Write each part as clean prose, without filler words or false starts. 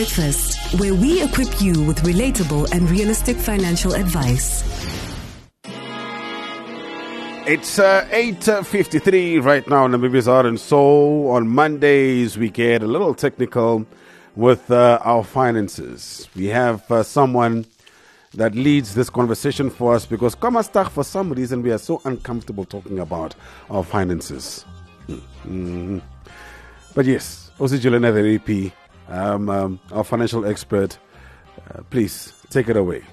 Breakfast, where we equip you with relatable and realistic financial advice. It's 8:53 right now. Namibia's Heart and Soul. On Mondays, we get a little technical with our finances. We have someone that leads this conversation for us because Komastach, for some reason, we are so uncomfortable talking about our finances. But yes, also Juliana, the AP, our financial expert. Please take it away.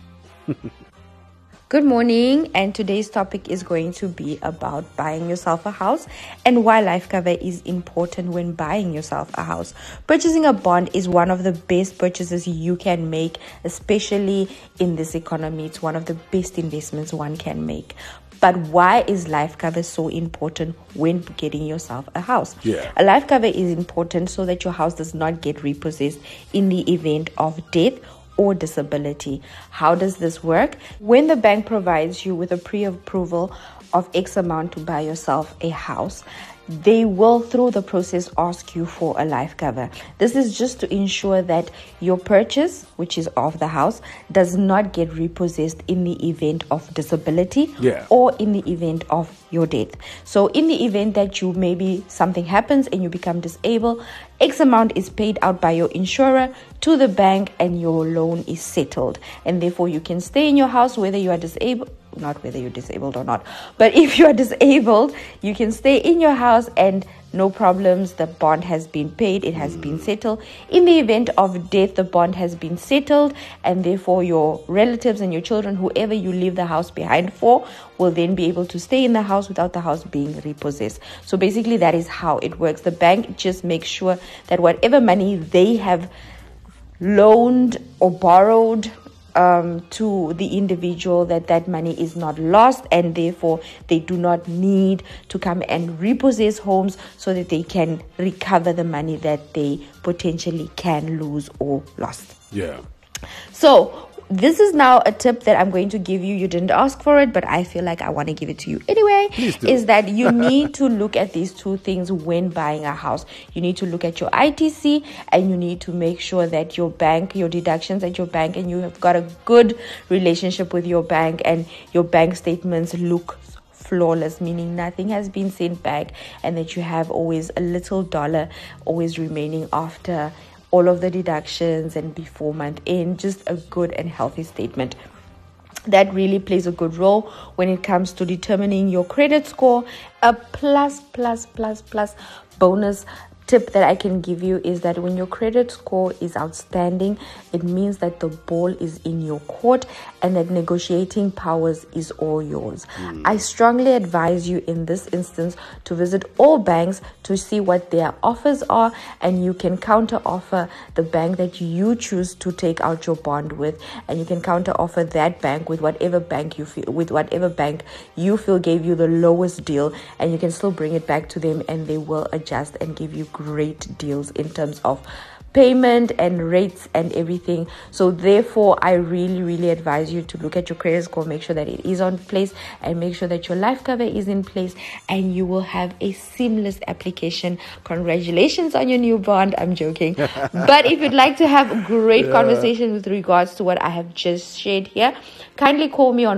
Good morning, and today's topic is going to be about buying yourself a house and why life cover is important when buying yourself a house. Purchasing a bond is one of the best purchases you can make, especially in this economy. It's one of the best investments one can make. But why is life cover so important when getting yourself a house? A life cover is important so that your house does not get repossessed in the event of death or disability. How does this work? When the bank provides you with a pre-approval of X amount to buy yourself a house, they will, through the process, ask you for a life cover. This is just to ensure that your purchase, which is of the house, does not get repossessed in the event of disability or in the event of your death. So in the event that you maybe something happens and you become disabled, X amount is paid out by your insurer to the bank and your loan is settled. And therefore you can stay in your house whether you are disabled, not whether you're disabled or not, but if you are disabled, you can stay in your house and no problems. The bond has been paid, it has been settled. In the event of death, the bond has been settled, and therefore your relatives and your children, whoever you leave the house behind for, will then be able to stay in the house without the house being repossessed. So basically that is how it works. The bank just makes sure that whatever money they have loaned or borrowed to the individual, that money is not lost, and therefore they do not need to come and repossess homes so that they can recover the money that they potentially can lose or lost. So this is now a tip that I'm going to give you. You didn't ask for it, but I feel like I want to give it to you anyway. Is that you need to look at these two things when buying a house. You need to look at your ITC, and you need to make sure that your bank, your deductions at your bank, and you have got a good relationship with your bank, and your bank statements look flawless, meaning nothing has been sent back, and that you have always a little dollar always remaining after all of the deductions and before month end. Just a good and healthy statement. That really plays a good role when it comes to determining your credit score. A plus bonus tip that I can give you is that when your credit score is outstanding, it means that the ball is in your court and that negotiating powers is all yours. I strongly advise you in this instance to visit all banks to see what their offers are, and you can counter offer the bank that you choose to take out your bond with, and you can counter offer that bank with whatever bank you feel gave you the lowest deal, and you can still bring it back to them and they will adjust and give you great deals in terms of payment and rates and everything. So therefore I really advise you to look at your credit score, make sure that it is on place, and make sure that your life cover is in place, and you will have a seamless application. Congratulations on your new bond. I'm joking. But if you'd like to have a great conversation with regards to what I have just shared here, kindly call me on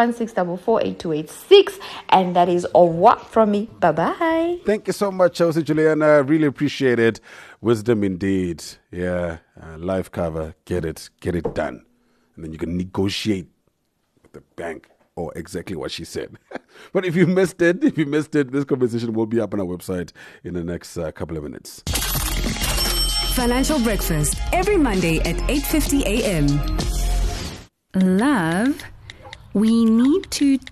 0816448286, and that is au revoir from me. Bye-bye. Thank you so much, Chelsea Juliana. Really appreciate it. Wisdom indeed. Life cover. Get it done. And then you can negotiate with the bank, or exactly what she said. But if you missed it, this conversation will be up on our website in the next couple of minutes. Financial Breakfast, every Monday at 8:50 a.m. Love, we need to